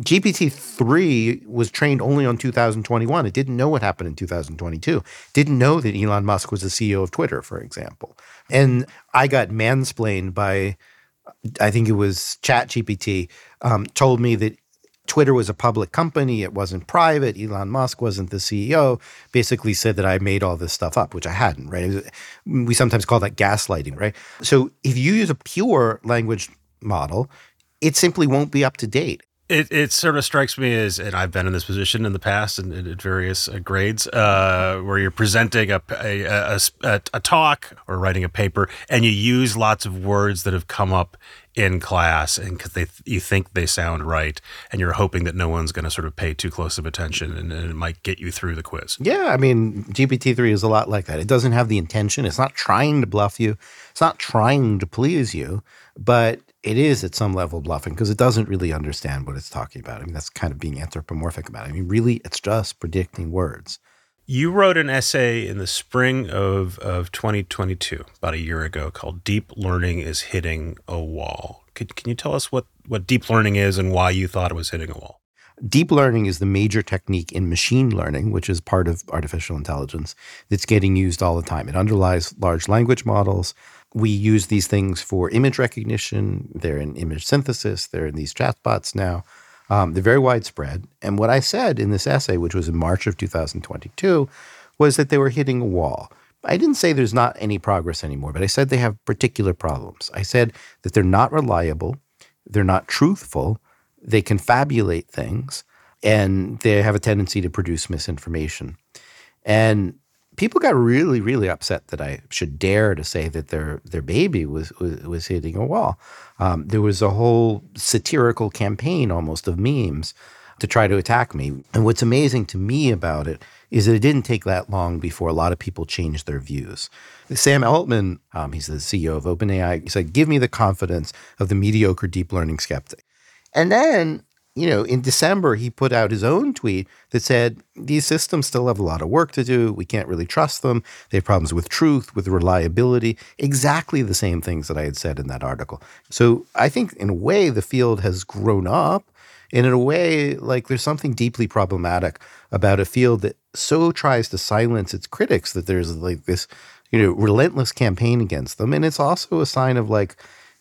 GPT-3 was trained only on 2021. It didn't know what happened in 2022. It didn't know that Elon Musk was the CEO of Twitter, for example. And I got mansplained by, I think it was ChatGPT, told me that Twitter was a public company. It wasn't private. Elon Musk wasn't the CEO. Basically said that I made all this stuff up, which I hadn't, right? We sometimes call that gaslighting, right? So if you use a pure language model, it simply won't be up to date. It sort of strikes me as, and I've been in this position in the past and at various grades, where you're presenting a talk or writing a paper, and you use lots of words that have come up in class, and because you think they sound right, and you're hoping that no one's going to sort of pay too close of attention, and it might get you through the quiz. Yeah, I mean, GPT-3 is a lot like that. It doesn't have the intention. It's not trying to bluff you. It's not trying to please you, but it is at some level bluffing because it doesn't really understand what it's talking about. I mean, that's kind of being anthropomorphic about it. I mean, really, it's just predicting words. You wrote an essay in the spring of 2022, about a year ago, called Deep Learning is Hitting a Wall. Can you tell us what deep learning is and why you thought it was hitting a wall? Deep learning is the major technique in machine learning, which is part of artificial intelligence, that's getting used all the time. It underlies large language models. We use these things for image recognition. They're in image synthesis. They're in these chatbots now. They're very widespread. And what I said in this essay, which was in March of 2022, was that they were hitting a wall. I didn't say there's not any progress anymore, but I said they have particular problems. I said that they're not reliable, they're not truthful, they confabulate things, and they have a tendency to produce misinformation. And people got really, really upset that I should dare to say that their baby was hitting a wall. There was a whole satirical campaign almost of memes to try to attack me. And what's amazing to me about it is that it didn't take that long before a lot of people changed their views. Sam Altman, he's the CEO of OpenAI, he said, "Give me the confidence of the mediocre deep learning skeptic." And then, in December, he put out his own tweet that said, these systems still have a lot of work to do. We can't really trust them. They have problems with truth, with reliability, exactly the same things that I had said in that article. So I think in a way the field has grown up, and in a way, like there's something deeply problematic about a field that so tries to silence its critics that there's like this, relentless campaign against them. And it's also a sign of like,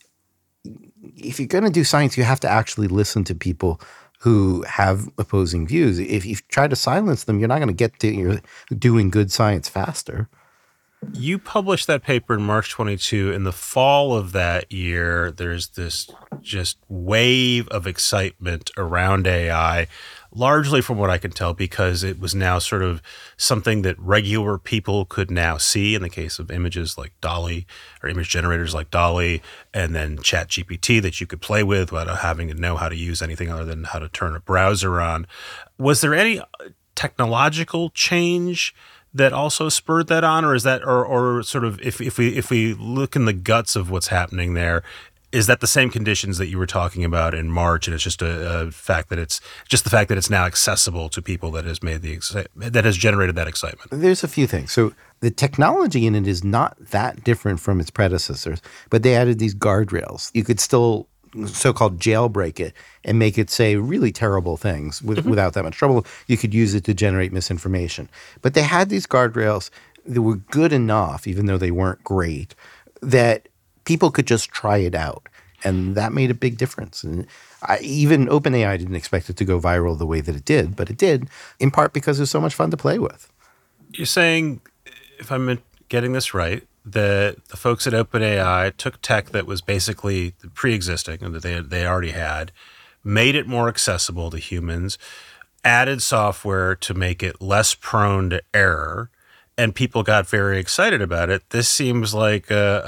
if you're going to do science, you have to actually listen to people who have opposing views. If you try to silence them, you're not going to get to doing good science faster. You published that paper in March 22. In the fall of that year, there's this just wave of excitement around AI, largely from what I can tell, because it was now sort of something that regular people could now see in the case of images like DALL-E or image generators like DALL-E, and then ChatGPT that you could play with without having to know how to use anything other than how to turn a browser on. Was there any technological change that also spurred that on, or is that, or sort of if we look in the guts of what's happening there, is that the same conditions that you were talking about in March, and it's just a fact that it's now accessible to people that has made that has generated that excitement? There's a few things. So the technology in it is not that different from its predecessors, but they added these guardrails. You could still so-called jailbreak it and make it say really terrible things without that much trouble. You could use it to generate misinformation. But they had these guardrails that were good enough, even though they weren't great, that people could just try it out. And that made a big difference. And even OpenAI didn't expect it to go viral the way that it did, but it did, in part because it was so much fun to play with. You're saying, if I'm getting this right, that the folks at OpenAI took tech that was basically pre-existing and that they already had, made it more accessible to humans, added software to make it less prone to error, and people got very excited about it. This seems like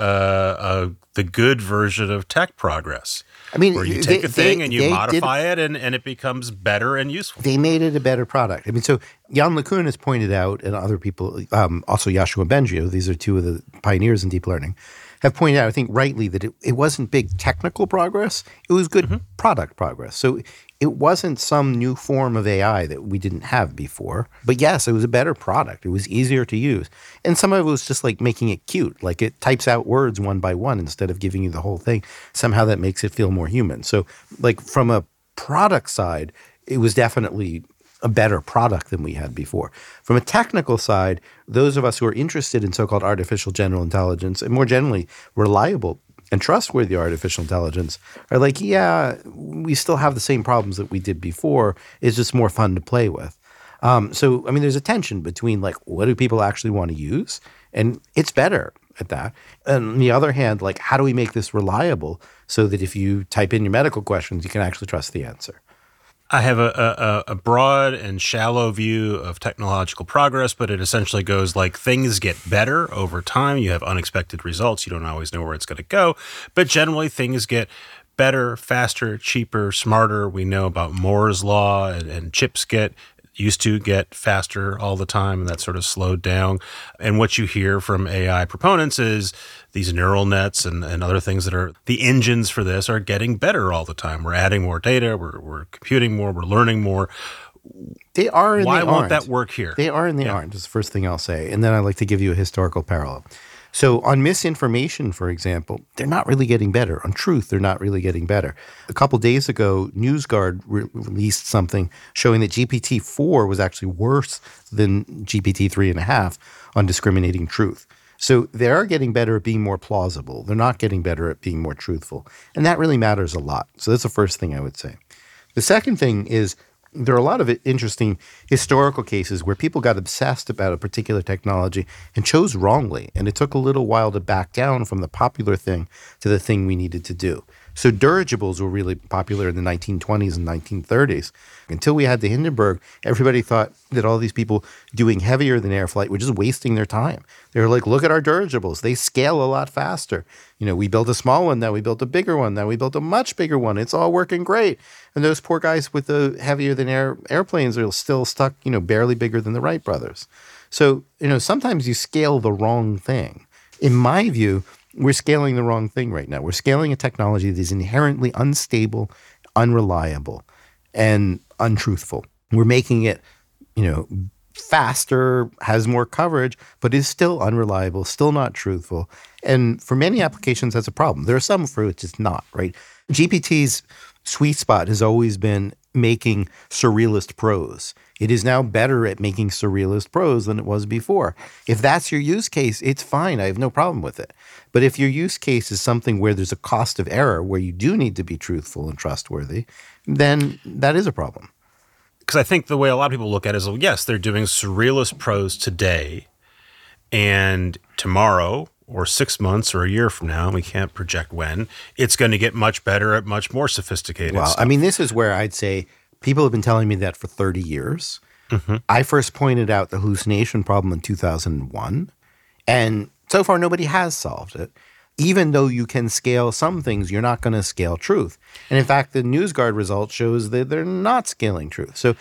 the good version of tech progress. I mean, where you take a thing and you modify it and it becomes better and useful. They made it a better product. I mean, so Yann LeCun has pointed out, and other people, also Yoshua Bengio, these are two of the pioneers in deep learning, have pointed out, I think rightly, that it wasn't big technical progress. It was good product progress. So it wasn't some new form of AI that we didn't have before. But yes, it was a better product. It was easier to use. And some of it was just like making it cute. Like it types out words one by one instead of giving you the whole thing. Somehow that makes it feel more human. So like from a product side, it was definitely a better product than we had before. From a technical side, those of us who are interested in so-called artificial general intelligence and more generally reliable and trustworthy artificial intelligence are like, yeah, we still have the same problems that we did before. It's just more fun to play with. So, I mean, there's a tension between like, what do people actually want to use? And it's better at that. And on the other hand, like, how do we make this reliable so that if you type in your medical questions, you can actually trust the answer? I have a broad and shallow view of technological progress, but it essentially goes like things get better over time. You have unexpected results. You don't always know where it's going to go, but generally things get better, faster, cheaper, smarter. We know about Moore's law, and chips used to get faster all the time, and that sort of slowed down. And what you hear from AI proponents is these neural nets and other things that are the engines for this are getting better all the time. We're adding more data, we're computing more, we're learning more. They are and Why they won't aren't. that work here? They are and they aren't. That's the first thing I'll say. And then I'd like to give you a historical parallel. So on misinformation, for example, they're not really getting better. On truth, they're not really getting better. A couple days ago, NewsGuard released something showing that GPT-4 was actually worse than GPT-3.5 on discriminating truth. So they are getting better at being more plausible. They're not getting better at being more truthful. And that really matters a lot. So that's the first thing I would say. The second thing is there are a lot of interesting historical cases where people got obsessed about a particular technology and chose wrongly. And it took a little while to back down from the popular thing to the thing we needed to do. So dirigibles were really popular in the 1920s and 1930s. Until we had the Hindenburg, everybody thought that all these people doing heavier than air flight were just wasting their time. They were like, look at our dirigibles. They scale a lot faster. You know, we built a small one, now we built a bigger one, now we built a much bigger one. It's all working great. And those poor guys with the heavier than air airplanes are still stuck, you know, barely bigger than the Wright brothers. So, you know, sometimes you scale the wrong thing. In my view, we're scaling the wrong thing right now. We're scaling a technology that is inherently unstable, unreliable, and untruthful. We're making it, you know, faster, has more coverage, but is still unreliable, still not truthful. And for many applications, that's a problem. There are some for which it's not, right? GPT's sweet spot has always been making surrealist prose. It is now better at making surrealist prose than it was before. If that's your use case, it's fine. I have no problem with it. But if your use case is something where there's a cost of error, where you do need to be truthful and trustworthy, then that is a problem. Because I think the way a lot of people look at it is, well, yes, they're doing surrealist prose today, and tomorrow or 6 months or a year from now, we can't project when, it's going to get much better at much more sophisticated stuff. I mean, this is where I'd say people have been telling me that for 30 years. Mm-hmm. I first pointed out the hallucination problem in 2001, and so far nobody has solved it. Even though you can scale some things, you're not going to scale truth. And in fact, the NewsGuard result shows that they're not scaling truth. So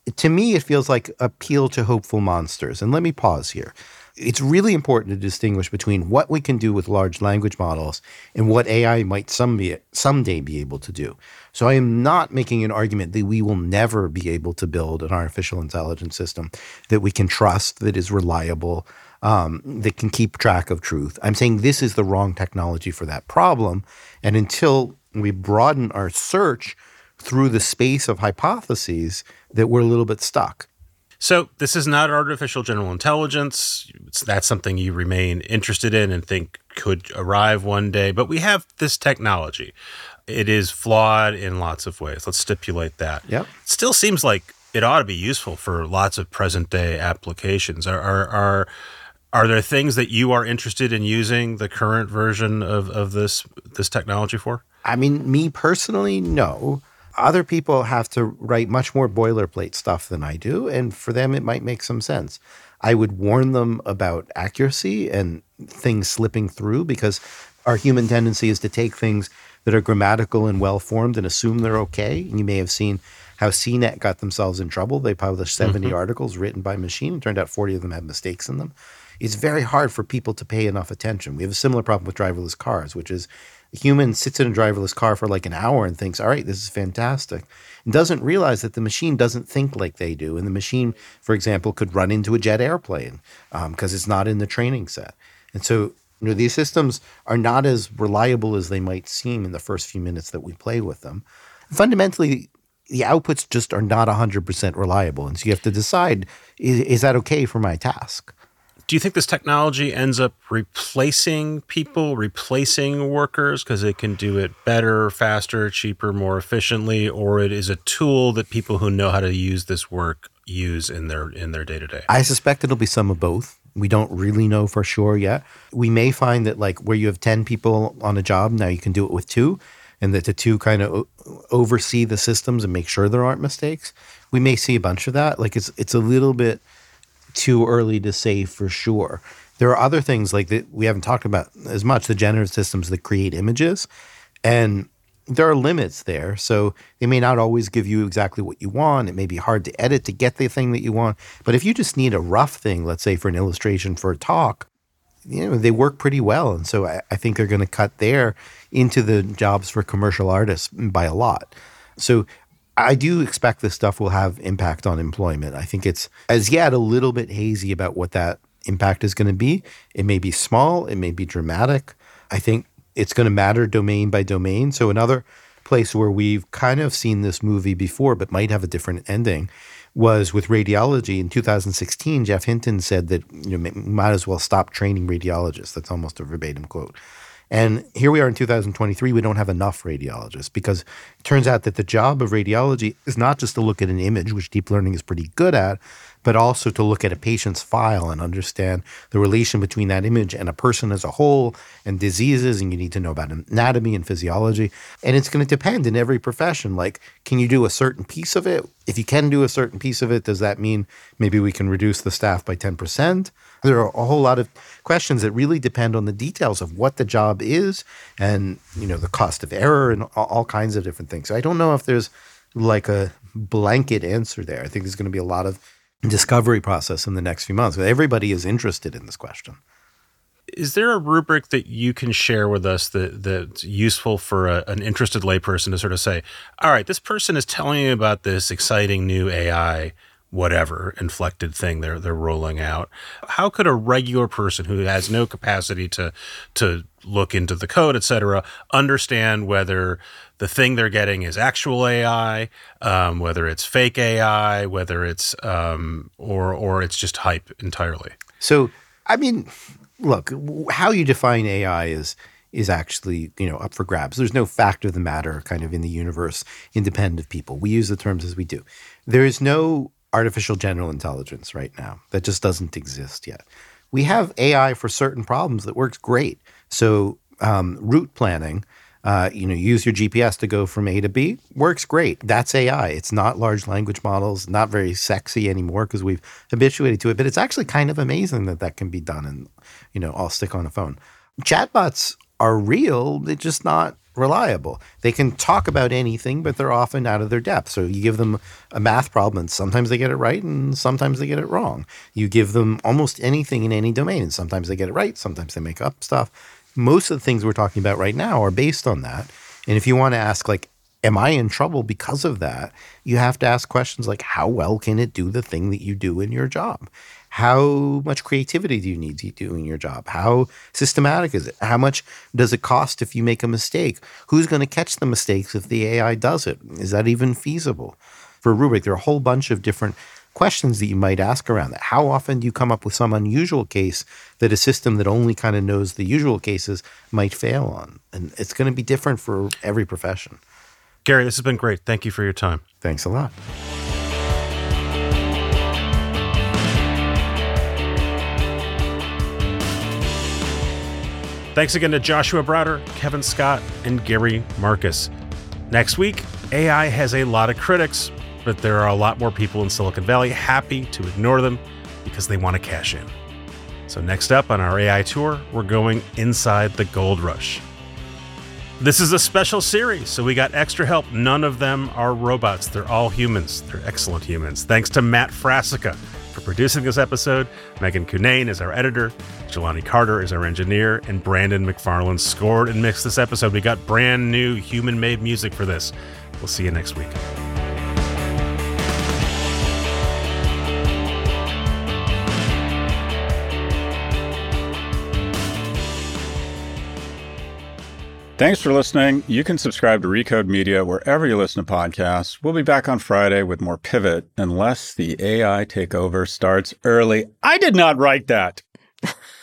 to me, it feels like appeal to hopeful monsters. And let me pause here. It's really important to distinguish between what we can do with large language models and what AI might someday be able to do. So I am not making an argument that we will never be able to build an artificial intelligence system that we can trust, that is reliable, that can keep track of truth. I'm saying this is the wrong technology for that problem. And until we broaden our search through the space of hypotheses, that we're a little bit stuck. So this is not artificial general intelligence. That's something you remain interested in and think could arrive one day. But we have this technology. It is flawed in lots of ways. Let's stipulate that. Yep. It still seems like it ought to be useful for lots of present day applications. Are there things that you are interested in using the current version of this technology for? I mean, me personally, no. Other people have to write much more boilerplate stuff than I do, and for them it might make some sense. I would warn them about accuracy and things slipping through, because our human tendency is to take things that are grammatical and well-formed and assume they're okay. And you may have seen how CNET got themselves in trouble. They published 70 articles written by machine. It turned out 40 of them had mistakes in them. It's very hard for people to pay enough attention. We have a similar problem with driverless cars, which is a human sits in a driverless car for like an hour and thinks, all right, this is fantastic, and doesn't realize that the machine doesn't think like they do. And the machine, for example, could run into a jet airplane because it's not in the training set. And so these systems are not as reliable as they might seem in the first few minutes that we play with them. Fundamentally, the outputs just are not 100% reliable. And so you have to decide, is that okay for my task? Do you think this technology ends up replacing people, replacing workers because it can do it better, faster, cheaper, more efficiently, or it is a tool that people who know how to use this work use in their day-to-day? I suspect it'll be some of both. We don't really know for sure yet. We may find that like where you have 10 people on a job, now you can do it with 2, and that the 2 kind of oversee the systems and make sure there aren't mistakes. We may see a bunch of that. Like it's a little bit too early to say for sure. There are other things like that we haven't talked about as much, the generative systems that create images, and there are limits there. So they may not always give you exactly what you want. It may be hard to edit to get the thing that you want. But if you just need a rough thing, let's say for an illustration for a talk, they work pretty well. And so I think they're going to cut there into the jobs for commercial artists by a lot. So I do expect this stuff will have impact on employment. I think it's as yet a little bit hazy about what that impact is going to be. It may be small. It may be dramatic. I think it's going to matter domain by domain. So another place where we've kind of seen this movie before but might have a different ending was with radiology. In 2016, Jeff Hinton said that we might as well stop training radiologists. That's almost a verbatim quote. And here we are in 2023, we don't have enough radiologists because it turns out that the job of radiology is not just to look at an image, which deep learning is pretty good at, but also to look at a patient's file and understand the relation between that image and a person as a whole and diseases, and you need to know about anatomy and physiology. And it's going to depend in every profession. Like, can you do a certain piece of it? If you can do a certain piece of it, does that mean maybe we can reduce the staff by 10%? There are a whole lot of questions that really depend on the details of what the job is and, the cost of error and all kinds of different things. So I don't know if there's like a blanket answer there. I think there's going to be a lot of discovery process in the next few months. Everybody is interested in this question. Is there a rubric that you can share with us that's useful for an interested layperson to sort of say, all right, this person is telling you about this exciting new AI, whatever inflected thing they're rolling out. How could a regular person who has no capacity to look into the code, et cetera, understand whether the thing they're getting is actual AI, whether it's fake AI, whether it's or it's just hype entirely? So, I mean, look, how you define AI is actually, up for grabs. There's no fact of the matter kind of in the universe independent of people. We use the terms as we do. There is no artificial general intelligence right now. That just doesn't exist yet. We have AI for certain problems that works great. So route planning, use your GPS to go from A to B, works great. That's AI. It's not large language models, not very sexy anymore because we've habituated to it, but it's actually kind of amazing that can be done and, all stick on a phone. Chatbots are real. They're just not reliable. They can talk about anything, but they're often out of their depth. So you give them a math problem, and sometimes they get it right, and sometimes they get it wrong. You give them almost anything in any domain, and sometimes they get it right, sometimes they make up stuff. Most of the things we're talking about right now are based on that. And if you want to ask, like, am I in trouble because of that? You have to ask questions like, how well can it do the thing that you do in your job? How much creativity do you need to do in your job? How systematic is it? How much does it cost if you make a mistake? Who's going to catch the mistakes if the AI does it? Is that even feasible? For Rubrik, there are a whole bunch of different questions that you might ask around that. How often do you come up with some unusual case that a system that only kind of knows the usual cases might fail on? And it's going to be different for every profession. Gary, this has been great. Thank you for your time. Thanks a lot. Thanks again to Joshua Browder, Kevin Scott, and Gary Marcus. Next week, AI has a lot of critics, but there are a lot more people in Silicon Valley happy to ignore them because they want to cash in. So next up on our AI tour, we're going inside the gold rush. This is a special series, so we got extra help. None of them are robots. They're all humans. They're excellent humans. Thanks to Matt Frasica for producing this episode. Megan Cunane is our editor. Jelani Carter is our engineer. And Brandon McFarland scored and mixed this episode. We got brand new human-made music for this. We'll see you next week. Thanks for listening. You can subscribe to Recode Media wherever you listen to podcasts. We'll be back on Friday with more Pivot, unless the AI takeover starts early. I did not write that.